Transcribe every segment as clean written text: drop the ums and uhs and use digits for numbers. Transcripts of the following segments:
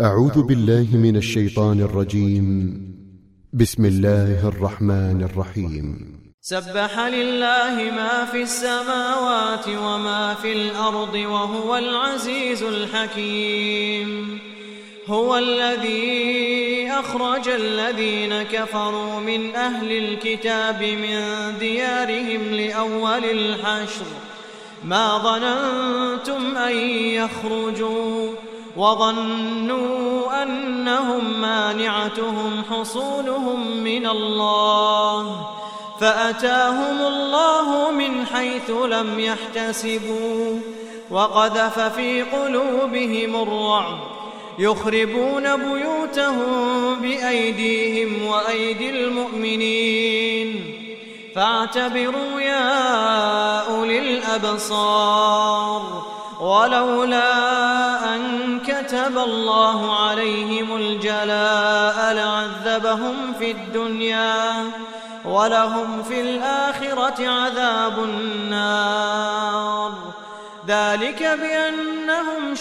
أعوذ بالله من الشيطان الرجيم. بسم الله الرحمن الرحيم. سبح لله ما في السماوات وما في الأرض وهو العزيز الحكيم. هو الذي أخرج الذين كفروا من أهل الكتاب من ديارهم لأول الحشر ما ظننتم أن يخرجوا وظنوا أنهم مانعتهم حصونهم من الله فأتاهم الله من حيث لم يحتسبوا وقذف في قلوبهم الرعب يخربون بيوتهم بأيديهم وأيدي المؤمنين فاعتبروا يا أولي الأبصار. ولولا أن كتب الله عليهم الجلاء لعذبهم في الدنيا ولهم في الآخرة عذاب النار. ذلك بأنهم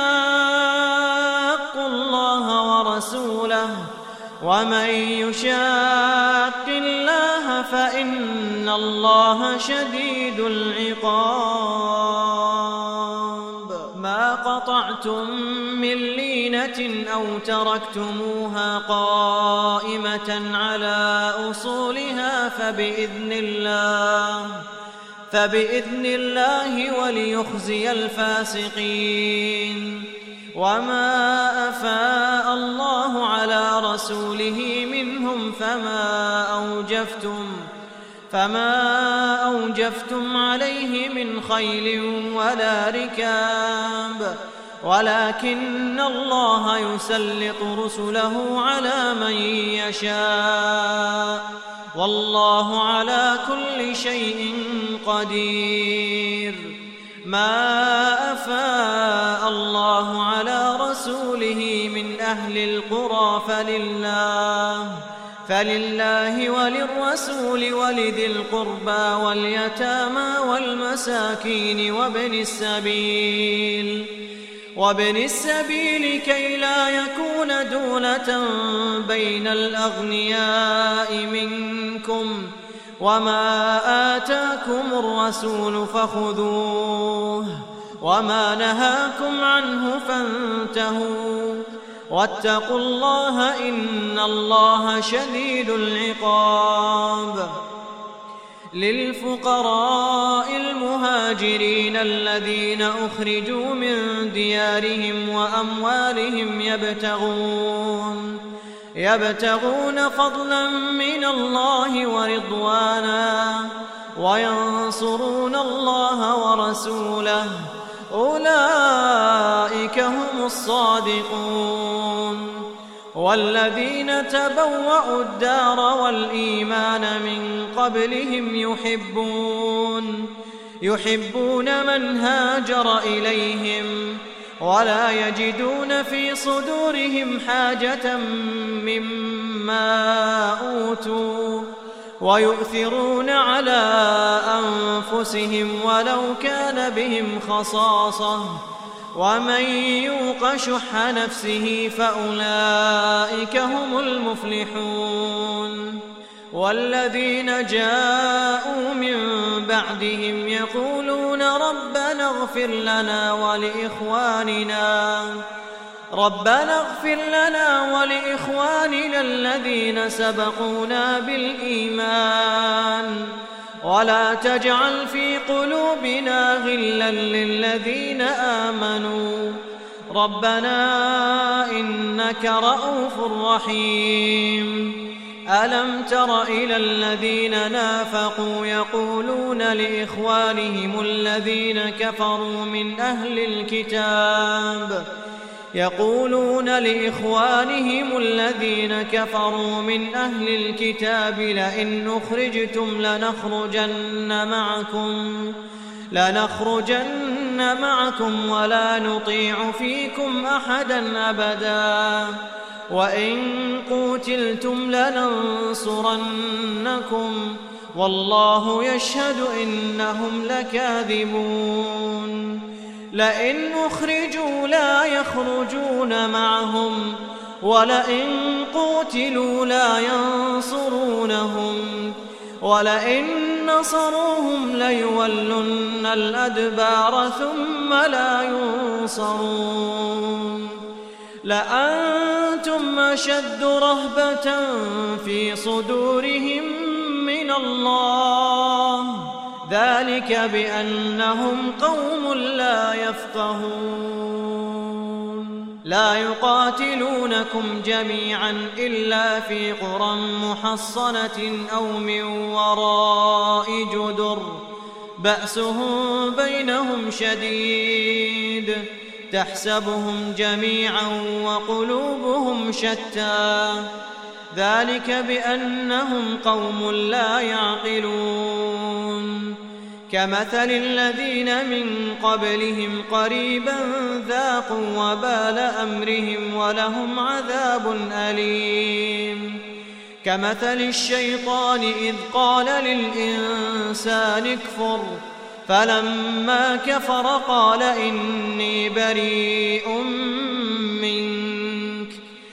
شاقوا الله ورسوله ومن يشاق الله فإن الله شديد العقاب. ما قطعتم من لينة أو تركتموها قائمة على أصولها فبإذن الله وليخزي الفاسقين. وما أفاء الله على رسوله منهم فما أوجفتم عليه من خيل ولا ركاب ولكن الله يسلط رسله على من يشاء والله على كل شيء قدير. ما أفاء الله على رسوله من أهل القرى فلله وللرسول ولذي القربى واليتامى والمساكين وابن السبيل كي لا يكون دولة بين الأغنياء منكم. وما آتاكم الرسول فخذوه وما نهاكم عنه فانتهوا واتقوا الله إن الله شديد العقاب. للفقراء المهاجرين الذين أخرجوا من ديارهم وأموالهم يبتغون فضلا من الله ورضوانا وينصرون الله ورسوله أولئك هم الصادقون. والذين تبوأوا الدار والإيمان من قبلهم يحبون من هاجر إليهم ولا يجدون في صدورهم حاجة مما أوتوا ويؤثرون على أنفسهم ولو كان بهم خصاصة ومن يوق شح نفسه فأولئك هم المفلحون. والذين جاءوا من بعدهم يقولون ربنا اغفر لنا ولإخواننا الذين سبقونا بالإيمان ولا تجعل في قلوبنا غلا للذين آمنوا ربنا إنك رؤوف رحيم. ألم تر إلى الذين نافقوا يقولون لإخوانهم الذين كفروا من أهل الكتاب لئن أخرجتم لنخرجن معكم ولا نطيع فيكم أحدا أبدا وإن قوتلتم لننصرنكم والله يشهد إنهم لكاذبون. لئن أخرجوا لا يخرجون معهم ولئن قوتلوا لا ينصرونهم ولئن نصروهم ليولن الأدبار ثم لا ينصرون لأنتم أشد رهبة في صدورهم من الله ذلك بأنهم قوم لا يفقهون لا يقاتلونكم جميعا إلا في قرى محصنة أو من وراء جدر بأسهم بينهم شديد تحسبهم جميعا وقلوبهم شتى ذلك بأنهم قوم لا يعقلون كمثل الذين من قبلهم قريبا ذاقوا وبال أمرهم ولهم عذاب أليم كمثل الشيطان إذ قال للإنسان اكفر فلما كفر قال إني بريء منك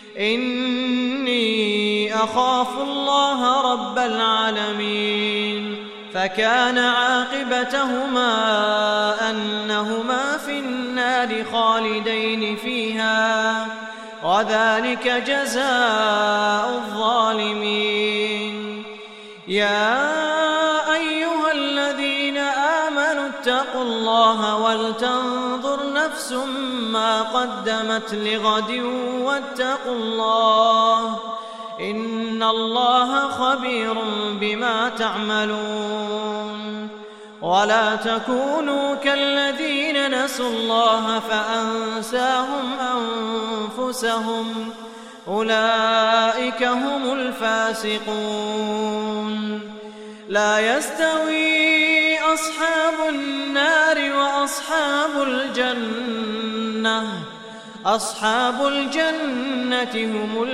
إني أخاف الله رب العالمين فكان عاقبتهما أنهما في النار خالدين فيها وذلك جزاء الظالمين يا أيها الذين آمنوا اتقوا الله ولتنظر نفس ما قدمت لغد واتقوا الله إن الله خبير بما تعملون ولا تكونوا كالذين نسوا الله فأنساهم أنفسهم أولئك هم الفاسقون لا يستوي أصحاب النار وأصحاب الجنة أصحاب الجنة هم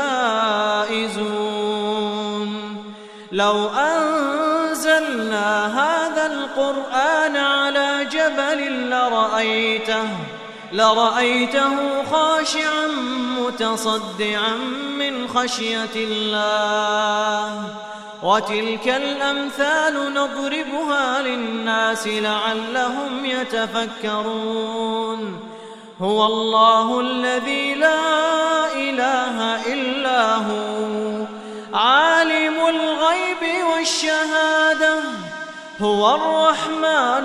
الفائزون لو أنزلنا هذا القرآن على جبل لرأيته خاشعا متصدعا من خشية الله وتلك الأمثال نضربها للناس لعلهم يتفكرون هو الله الذي لا إله إلا هو عالم الغيب والشهادة هو الرحمن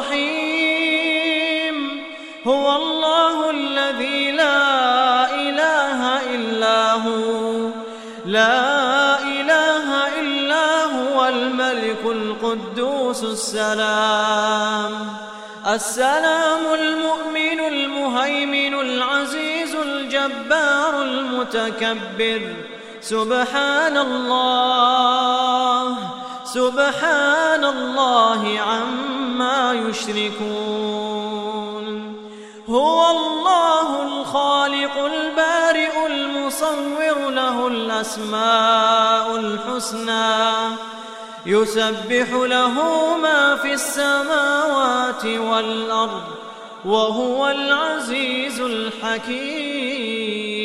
الرحيم هو الله الذي لا إله إلا هو لا إله إلا هو الملك القدوس السلام المؤمن المهيمن العزيز الجبار المتكبر سبحان الله عما يشركون هو الله الخالق البارئ المصور له الأسماء الحسنى يسبح له ما في السماوات والأرض وهو العزيز الحكيم